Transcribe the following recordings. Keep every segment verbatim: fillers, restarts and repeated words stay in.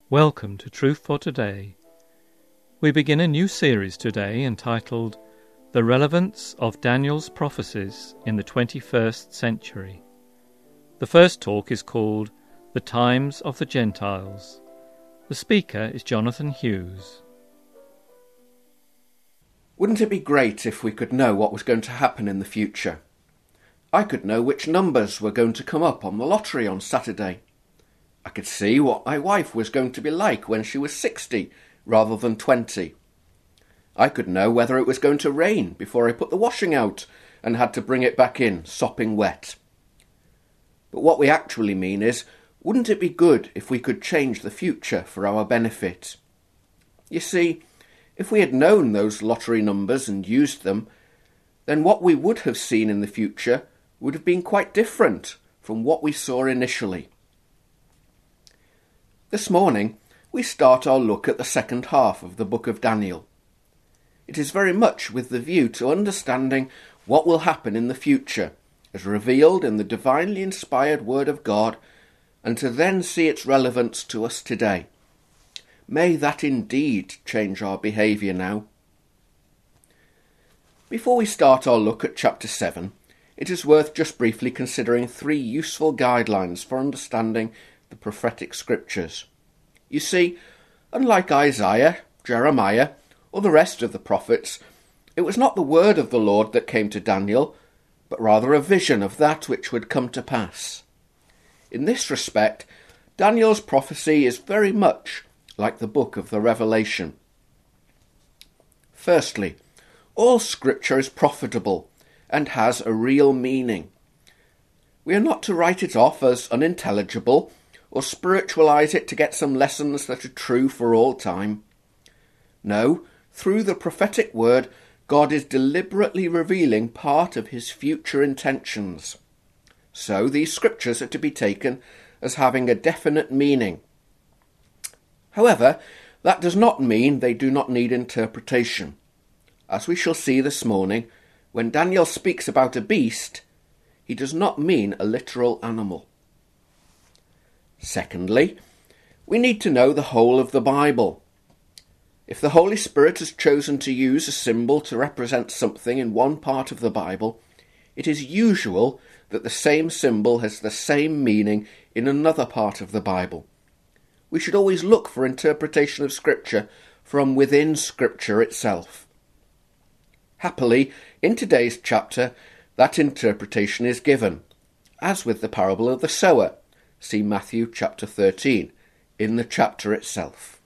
Welcome to Truth for Today. We begin a new series today entitled The Relevance of Daniel's Prophecies in the twenty-first Century. The first talk is called The Times of the Gentiles. The speaker is Jonathan Hughes. Wouldn't it be great if we could know what was going to happen in the future? I could know which numbers were going to come up on the lottery on Saturday. I could see what my wife was going to be like when she was sixty rather than twenty. I could know whether it was going to rain before I put the washing out and had to bring it back in sopping wet. But what we actually mean is, wouldn't it be good if we could change the future for our benefit? You see, if we had known those lottery numbers and used them, then what we would have seen in the future would have been quite different from what we saw initially. This morning, we start our look at the second half of the book of Daniel. It is very much with the view to understanding what will happen in the future, as revealed in the divinely inspired Word of God, and to then see its relevance to us today. May that indeed change our behaviour now. Before we start our look at chapter seven, it is worth just briefly considering three useful guidelines for understanding the prophetic scriptures. You see, unlike Isaiah, Jeremiah, or the rest of the prophets, it was not the word of the Lord that came to Daniel, but rather a vision of that which would come to pass. In this respect, Daniel's prophecy is very much like the book of the Revelation. Firstly, all scripture is profitable and has a real meaning. We are not to write it off as unintelligible or spiritualize it to get some lessons that are true for all time. No, through the prophetic word, God is deliberately revealing part of his future intentions. So these scriptures are to be taken as having a definite meaning. However, that does not mean they do not need interpretation. As we shall see this morning, when Daniel speaks about a beast, he does not mean a literal animal. Secondly, we need to know the whole of the Bible. If the Holy Spirit has chosen to use a symbol to represent something in one part of the Bible, it is usual that the same symbol has the same meaning in another part of the Bible. We should always look for interpretation of Scripture from within Scripture itself. Happily, in today's chapter, that interpretation is given, as with the parable of the sower. See Matthew chapter thirteen, in the chapter itself.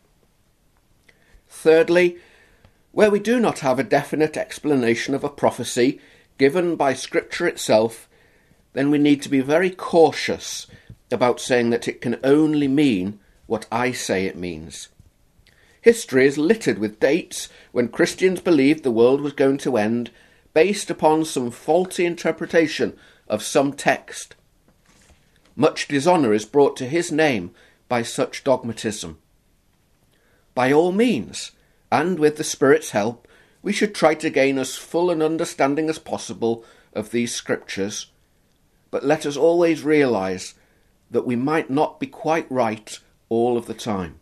Thirdly, where we do not have a definite explanation of a prophecy given by Scripture itself, then we need to be very cautious about saying that it can only mean what I say it means. History is littered with dates when Christians believed the world was going to end based upon some faulty interpretation of some text. Much dishonour is brought to his name by such dogmatism. By all means, and with the Spirit's help, we should try to gain as full an understanding as possible of these scriptures, but let us always realise that we might not be quite right all of the time.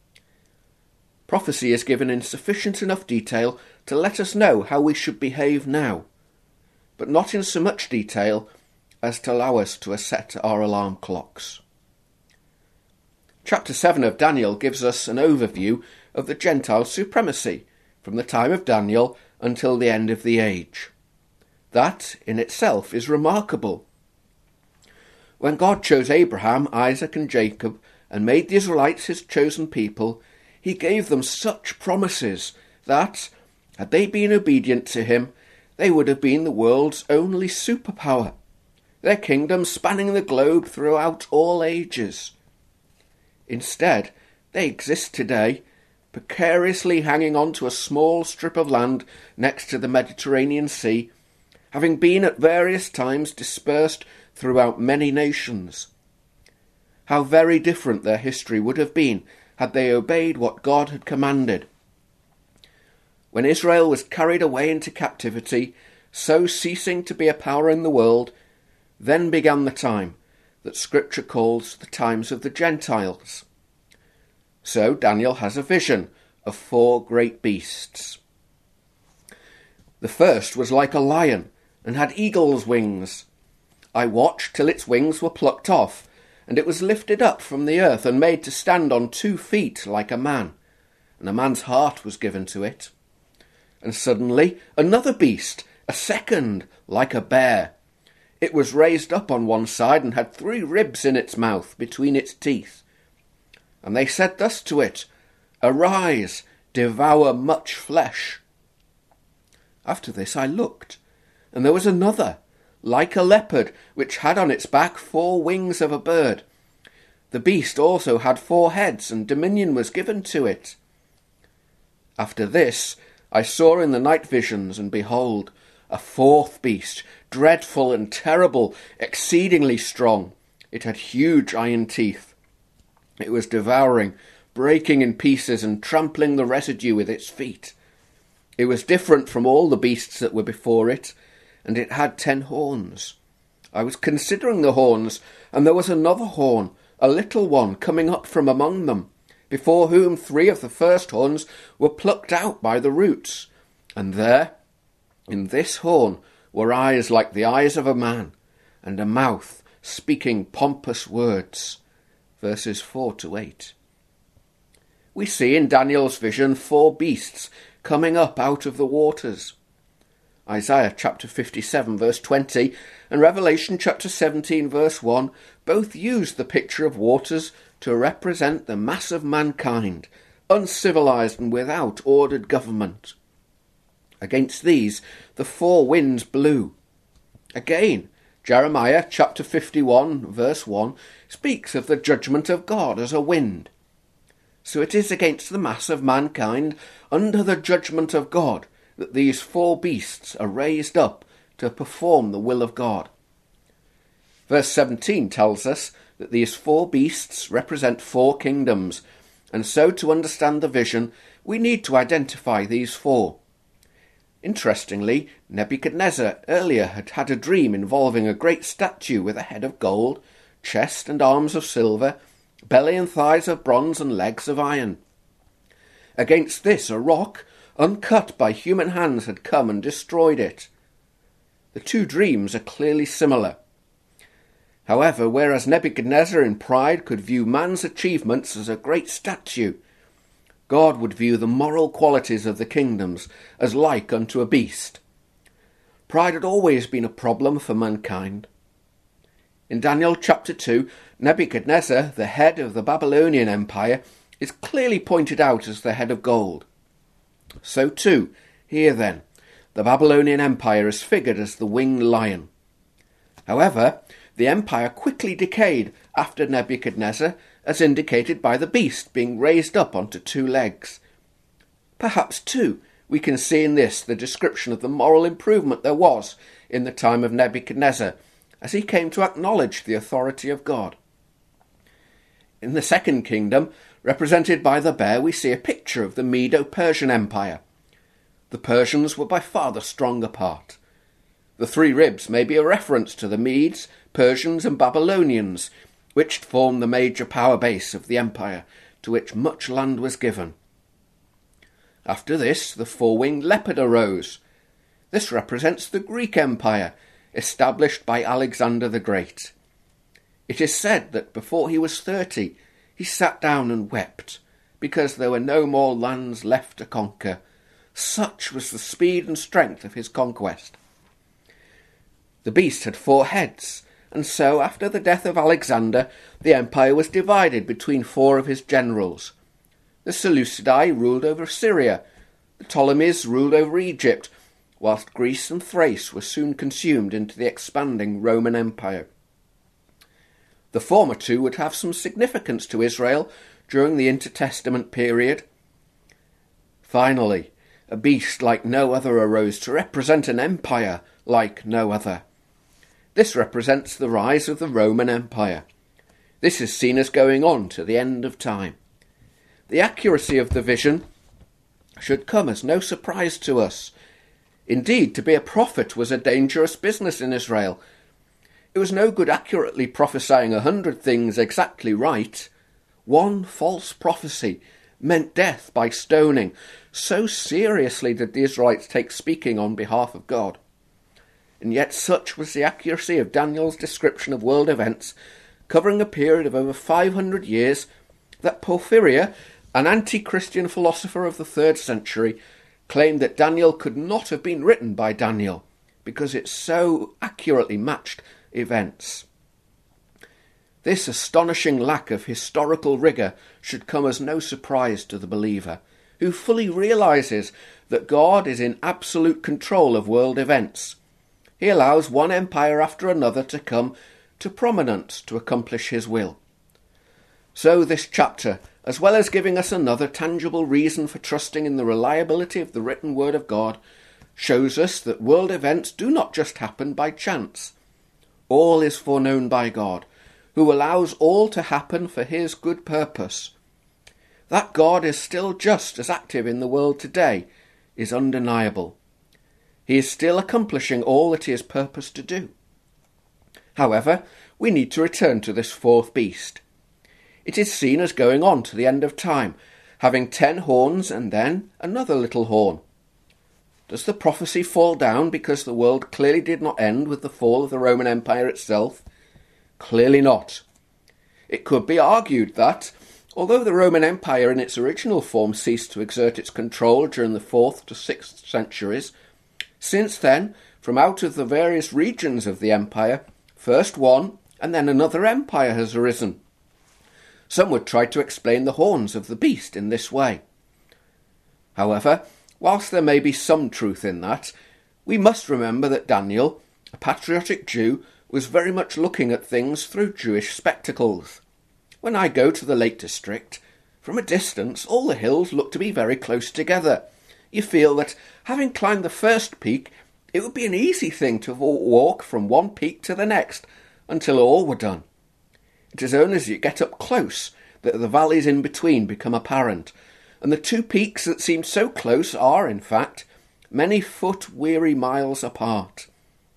Prophecy is given in sufficient enough detail to let us know how we should behave now, but not in so much detail as to allow us to set our alarm clocks. Chapter seven of Daniel gives us an overview of the Gentile supremacy from the time of Daniel until the end of the age. That in itself is remarkable. When God chose Abraham, Isaac and Jacob and made the Israelites his chosen people, he gave them such promises that, had they been obedient to him, they would have been the world's only superpower, their kingdom spanning the globe throughout all ages. Instead, they exist today, precariously hanging on to a small strip of land next to the Mediterranean Sea, having been at various times dispersed throughout many nations. How very different their history would have been had they obeyed what God had commanded. When Israel was carried away into captivity, so ceasing to be a power in the world, then began the time that Scripture calls the times of the Gentiles. So Daniel has a vision of four great beasts. The first was like a lion and had eagle's wings. I watched till its wings were plucked off, and it was lifted up from the earth and made to stand on two feet like a man, and a man's heart was given to it. And suddenly another beast, a second, like a bear. It was raised up on one side and had three ribs in its mouth between its teeth. And they said thus to it, Arise, devour much flesh. After this I looked, and there was another, like a leopard, which had on its back four wings of a bird. The beast also had four heads, and dominion was given to it. After this I saw in the night visions, and behold, a fourth beast, dreadful and terrible, exceedingly strong. It had huge iron teeth. It was devouring, breaking in pieces, and trampling the residue with its feet. It was different from all the beasts that were before it, and it had ten horns. I was considering the horns, and there was another horn, a little one, coming up from among them, before whom three of the first horns were plucked out by the roots. And there, in this horn, were eyes like the eyes of a man, and a mouth speaking pompous words. Verses four to eight. We see in Daniel's vision four beasts coming up out of the waters. Isaiah chapter fifty-seven verse twenty and Revelation chapter seventeen verse one both use the picture of waters to represent the mass of mankind, uncivilized and without ordered government. Against these the four winds blew. Again, Jeremiah chapter fifty-one verse one speaks of the judgment of God as a wind. So it is against the mass of mankind under the judgment of God that these four beasts are raised up to perform the will of God. Verse seventeen tells us that these four beasts represent four kingdoms, and so to understand the vision we need to identify these four. Interestingly, Nebuchadnezzar earlier had had a dream involving a great statue with a head of gold, chest and arms of silver, belly and thighs of bronze and legs of iron. Against this a rock, uncut by human hands, had come and destroyed it. The two dreams are clearly similar. However, whereas Nebuchadnezzar in pride could view man's achievements as a great statue, God would view the moral qualities of the kingdoms as like unto a beast. Pride had always been a problem for mankind. In Daniel chapter two, Nebuchadnezzar, the head of the Babylonian Empire, is clearly pointed out as the head of gold. So too, here then, the Babylonian Empire is figured as the winged lion. However, the empire quickly decayed after Nebuchadnezzar, as indicated by the beast being raised up onto two legs. Perhaps, too, we can see in this the description of the moral improvement there was in the time of Nebuchadnezzar, as he came to acknowledge the authority of God. In the second kingdom, represented by the bear, we see a picture of the Medo-Persian Empire. The Persians were by far the stronger part. The three ribs may be a reference to the Medes, Persians and Babylonians, which formed the major power base of the empire, to which much land was given. After this, the four-winged leopard arose. This represents the Greek Empire, established by Alexander the Great. It is said that before he was thirty, he sat down and wept, because there were no more lands left to conquer. Such was the speed and strength of his conquest. The beast had four heads, and so after the death of Alexander, the empire was divided between four of his generals. The Seleucidae ruled over Syria, the Ptolemies ruled over Egypt, whilst Greece and Thrace were soon consumed into the expanding Roman Empire. The former two would have some significance to Israel during the intertestament period. Finally, a beast like no other arose to represent an empire like no other. This represents the rise of the Roman Empire. This is seen as going on to the end of time. The accuracy of the vision should come as no surprise to us. Indeed, to be a prophet was a dangerous business in Israel. It was no good accurately prophesying a hundred things exactly right. One false prophecy meant death by stoning. So seriously did the Israelites take speaking on behalf of God. And yet such was the accuracy of Daniel's description of world events, covering a period of over five hundred years, that Porphyria, an anti-Christian philosopher of the third century, claimed that Daniel could not have been written by Daniel, because it so accurately matched events. This astonishing lack of historical rigour should come as no surprise to the believer, who fully realises that God is in absolute control of world events. He allows one empire after another to come to prominence to accomplish his will. So this chapter, as well as giving us another tangible reason for trusting in the reliability of the written word of God, shows us that world events do not just happen by chance. All is foreknown by God, who allows all to happen for his good purpose. That God is still just as active in the world today is undeniable. He is still accomplishing all that he has purposed to do. However, we need to return to this fourth beast. It is seen as going on to the end of time, having ten horns and then another little horn. Does the prophecy fall down because the world clearly did not end with the fall of the Roman Empire itself? Clearly not. It could be argued that, although the Roman Empire in its original form ceased to exert its control during the fourth to sixth centuries, since then, from out of the various regions of the empire, first one and then another empire has arisen. Some would try to explain the horns of the beast in this way. However, whilst there may be some truth in that, we must remember that Daniel, a patriotic Jew, was very much looking at things through Jewish spectacles. When I go to the Lake District, from a distance all the hills look to be very close together. You feel that, having climbed the first peak, it would be an easy thing to walk from one peak to the next until all were done. It is only as you get up close that the valleys in between become apparent, and the two peaks that seem so close are, in fact, many foot-weary miles apart.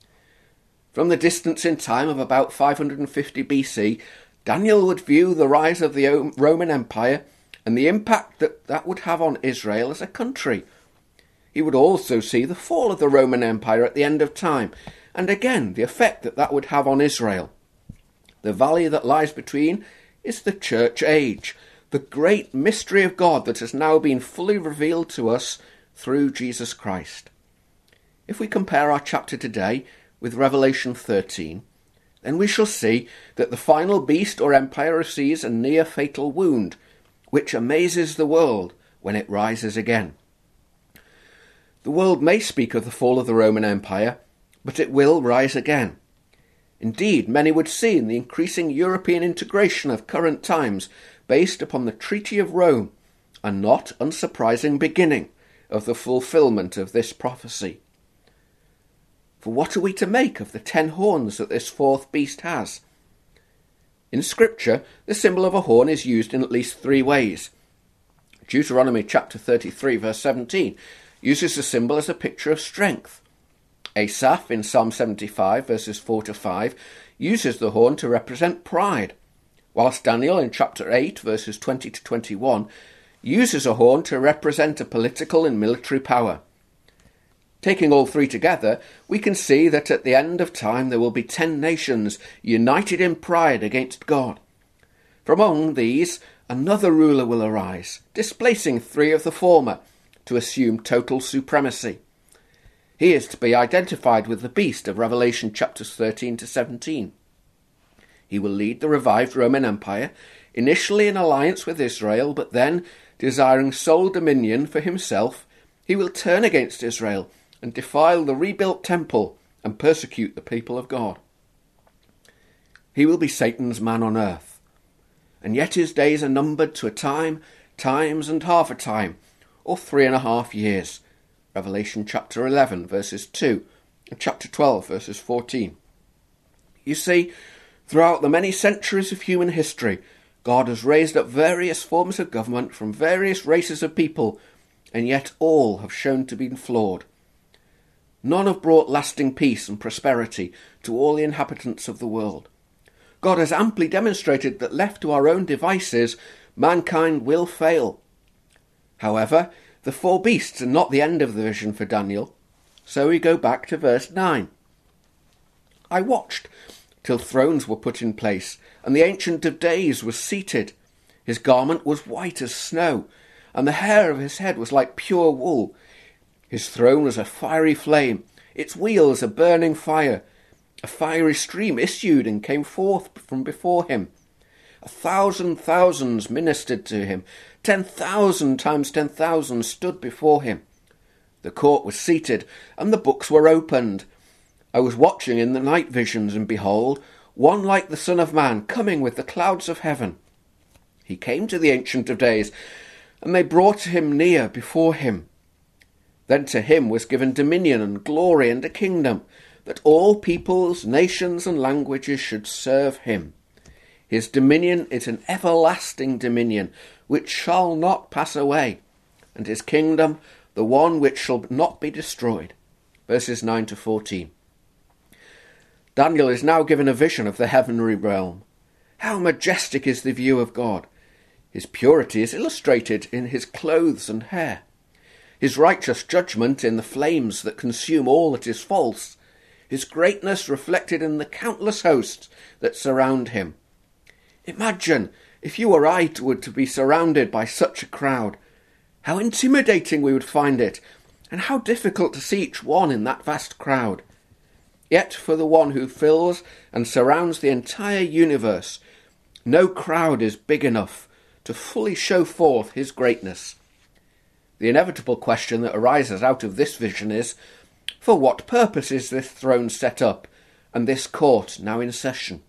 From the distance in time of about five hundred fifty B C, Daniel would view the rise of the Roman Empire and the impact that that would have on Israel as a country. He would also see the fall of the Roman Empire at the end of time, and again the effect that that would have on Israel. The valley that lies between is the church age, the great mystery of God that has now been fully revealed to us through Jesus Christ. If we compare our chapter today with Revelation thirteen, then we shall see that the final beast or empire receives a near fatal wound, which amazes the world when it rises again. The world may speak of the fall of the Roman Empire, but it will rise again. Indeed, many would see in the increasing European integration of current times based upon the Treaty of Rome a not unsurprising beginning of the fulfilment of this prophecy. For what are we to make of the ten horns that this fourth beast has? In Scripture, the symbol of a horn is used in at least three ways. Deuteronomy chapter thirty-three verse seventeen uses the symbol as a picture of strength. Asaph in Psalm seventy-five verses four to five uses the horn to represent pride, whilst Daniel in chapter eight verses twenty to twenty-one uses a horn to represent a political and military power. Taking all three together, we can see that at the end of time there will be ten nations united in pride against God. From among these, another ruler will arise, displacing three of the former, to assume total supremacy. He is to be identified with the beast of Revelation chapters thirteen to seventeen. He will lead the revived Roman Empire, initially in alliance with Israel, but then, desiring sole dominion for himself, he will turn against Israel and defile the rebuilt temple and persecute the people of God. He will be Satan's man on earth, and yet his days are numbered to a time, times and half a time, or three and a half years. Revelation chapter eleven verses two and chapter twelve verses fourteen. You see, throughout the many centuries of human history, God has raised up various forms of government from various races of people, and yet all have shown to be flawed. None have brought lasting peace and prosperity to all the inhabitants of the world. God has amply demonstrated that left to our own devices, Mankind will fail. However, the four beasts are not the end of the vision for Daniel, so we go back to verse nine. I watched till thrones were put in place, and the Ancient of Days was seated. His garment was white as snow, and the hair of his head was like pure wool. His throne was a fiery flame, its wheels a burning fire. A fiery stream issued and came forth from before him. A thousand thousands ministered to him. Ten thousand times ten thousand stood before him. The court was seated, and the books were opened. I was watching in the night visions, and behold, one like the Son of Man, coming with the clouds of heaven. He came to the Ancient of Days, and they brought him near before him. Then to him was given dominion and glory and a kingdom, that all peoples, nations, and languages should serve him. His dominion is an everlasting dominion, which shall not pass away, and his kingdom the one which shall not be destroyed. Verses nine to fourteen. Daniel is now given a vision of the heavenly realm. How majestic is the view of God! His purity is illustrated in his clothes and hair, his righteous judgment in the flames that consume all that is false, his greatness reflected in the countless hosts that surround him. Imagine if you or I were to be surrounded by such a crowd. How intimidating we would find it, and how difficult to see each one in that vast crowd. Yet for the one who fills and surrounds the entire universe, no crowd is big enough to fully show forth his greatness. The inevitable question that arises out of this vision is, for what purpose is this throne set up, and this court now in session?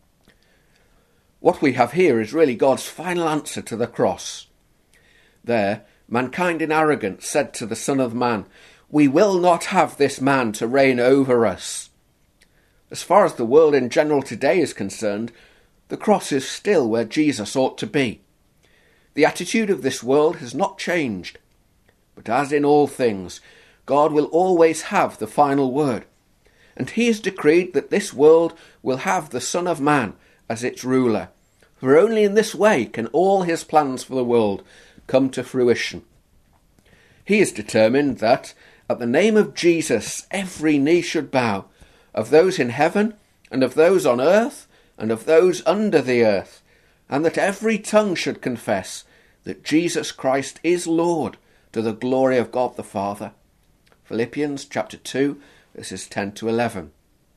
What we have here is really God's final answer to the cross. There, mankind in arrogance said to the Son of Man, "We will not have this man to reign over us." As far as the world in general today is concerned, the cross is still where Jesus ought to be. The attitude of this world has not changed. But as in all things, God will always have the final word, and he has decreed that this world will have the Son of Man as its ruler, for only in this way can all his plans for the world come to fruition. He has determined that, at the name of Jesus, every knee should bow, of those in heaven, and of those on earth, and of those under the earth, and that every tongue should confess that Jesus Christ is Lord, to the glory of God the Father. Philippians chapter two, verses ten to eleven.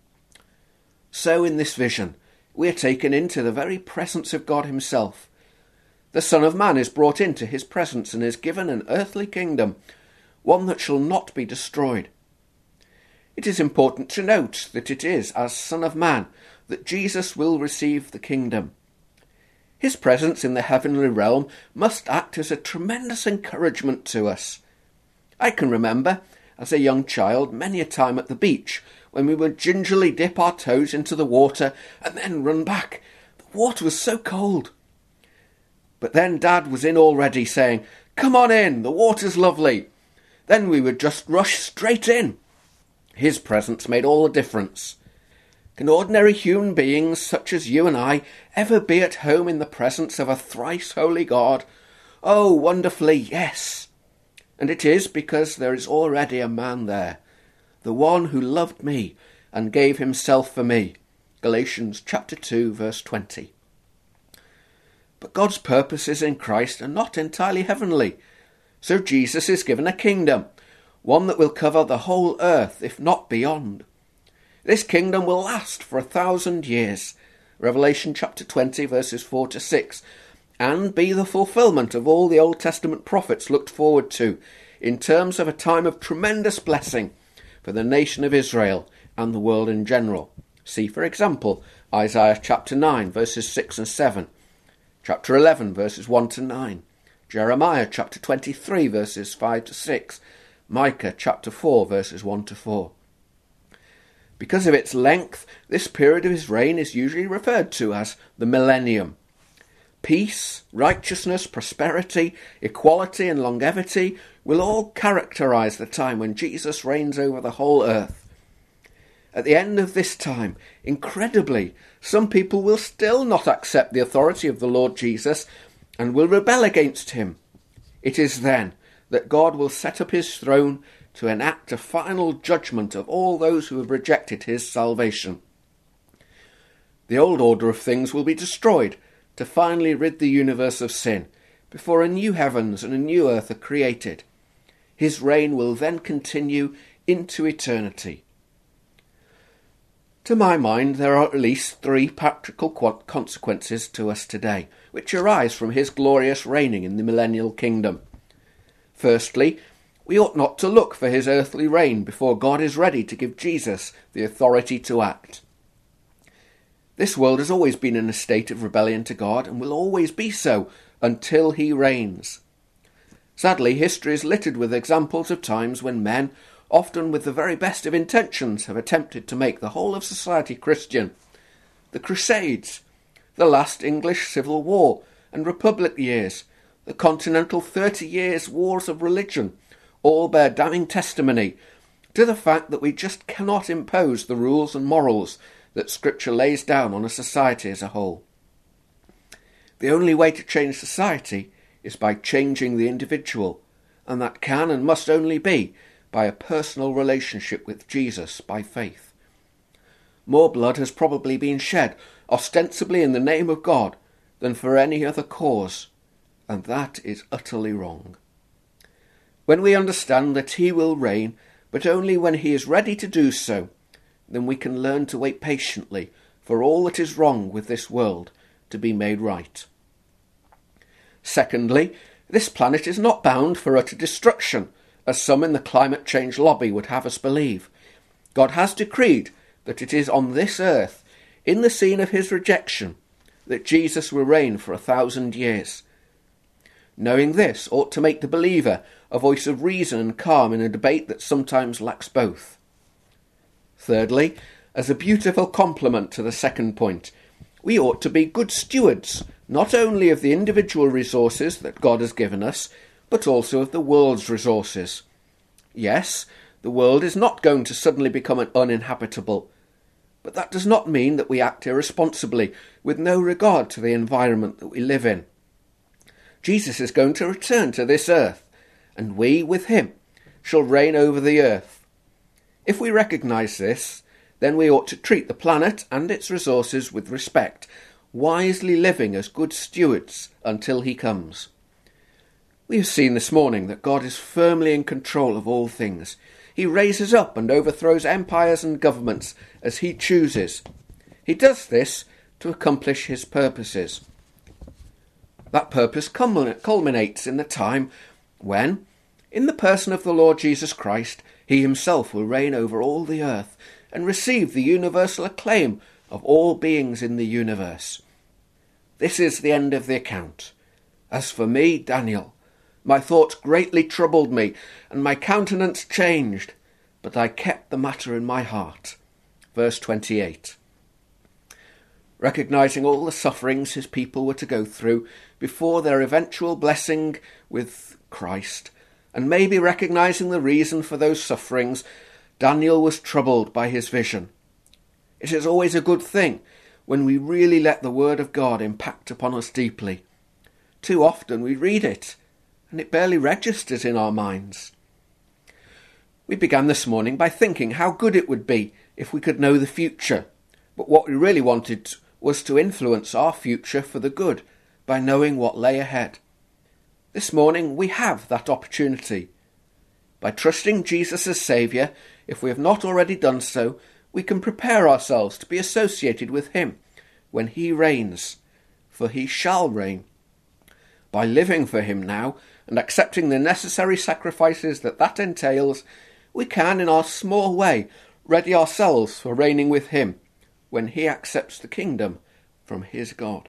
So in this vision, we are taken into the very presence of God himself. The Son of Man is brought into his presence and is given an earthly kingdom, one that shall not be destroyed. It is important to note that it is as Son of Man that Jesus will receive the kingdom. His presence in the heavenly realm must act as a tremendous encouragement to us. I can remember, as a young child, many a time at the beach, when we would gingerly dip our toes into the water and then run back. The water was so cold. But then Dad was in already, saying, "Come on in, the water's lovely." Then we would just rush straight in. His presence made all the difference. Can ordinary human beings such as you and I ever be at home in the presence of a thrice holy God? Oh, wonderfully, yes. And it is because there is already a man there, the one who loved me and gave himself for me. Galatians chapter two, verse twenty. But God's purposes in Christ are not entirely heavenly. So Jesus is given a kingdom, one that will cover the whole earth, if not beyond. This kingdom will last for a thousand years, Revelation chapter twenty, verses four to six, and be the fulfilment of all the Old Testament prophets looked forward to, in terms of a time of tremendous blessing for the nation of Israel and the world in general. See, for example, Isaiah chapter nine, verses six and seven, chapter eleven, verses one to nine, Jeremiah chapter twenty-three, verses five to six, Micah chapter four, verses one to four. Because of its length, this period of his reign is usually referred to as the millennium. Peace, righteousness, prosperity, equality and longevity will all characterize the time when Jesus reigns over the whole earth. At the end of this time, incredibly, some people will still not accept the authority of the Lord Jesus and will rebel against him. It is then that God will set up his throne to enact a final judgment of all those who have rejected his salvation. The old order of things will be destroyed to finally rid the universe of sin before a new heavens and a new earth are created. His reign will then continue into eternity. To my mind, there are at least three practical consequences to us today, which arise from his glorious reigning in the millennial kingdom. Firstly, we ought not to look for his earthly reign before God is ready to give Jesus the authority to act. This world has always been in a state of rebellion to God and will always be so until he reigns. Sadly, history is littered with examples of times when men, often with the very best of intentions, have attempted to make the whole of society Christian. The Crusades, the last English Civil War and Republic years, the Continental Thirty Years' Wars of Religion, all bear damning testimony to the fact that we just cannot impose the rules and morals that Scripture lays down on a society as a whole. The only way to change society is by changing the individual, and that can and must only be by a personal relationship with Jesus by faith. More blood has probably been shed, ostensibly in the name of God, than for any other cause, and that is utterly wrong. When we understand that he will reign, but only when he is ready to do so, then we can learn to wait patiently for all that is wrong with this world to be made right. Secondly, this planet is not bound for utter destruction, as some in the climate change lobby would have us believe. God has decreed that it is on this earth, in the scene of his rejection, that Jesus will reign for a thousand years. Knowing this ought to make the believer a voice of reason and calm in a debate that sometimes lacks both. Thirdly, as a beautiful complement to the second point, we ought to be good stewards, not only of the individual resources that God has given us, but also of the world's resources. Yes, the world is not going to suddenly become uninhabitable, but that does not mean that we act irresponsibly with no regard to the environment that we live in. Jesus is going to return to this earth, and we, with him, shall reign over the earth. If we recognise this, then we ought to treat the planet and its resources with respect, wisely living as good stewards until he comes. We have seen this morning that God is firmly in control of all things. He raises up and overthrows empires and governments as he chooses. He does this to accomplish his purposes. That purpose culminates in the time when, in the person of the Lord Jesus Christ, he himself will reign over all the earth and receive the universal acclaim of all beings in the universe. This is the end of the account. As for me, Daniel, my thoughts greatly troubled me, and my countenance changed, but I kept the matter in my heart. Verse twenty-eight. Recognising all the sufferings his people were to go through before their eventual blessing with Christ, and maybe recognising the reason for those sufferings, Daniel was troubled by his vision. It is always a good thing when we really let the word of God impact upon us deeply. Too often we read it, and it barely registers in our minds. We began this morning by thinking how good it would be if we could know the future, but what we really wanted was to influence our future for the good by knowing what lay ahead. This morning we have that opportunity. By trusting Jesus as Saviour, if we have not already done so, we can prepare ourselves to be associated with him when he reigns, for he shall reign. By living for him now and accepting the necessary sacrifices that that entails, we can, in our small way, ready ourselves for reigning with him when he accepts the kingdom from his God.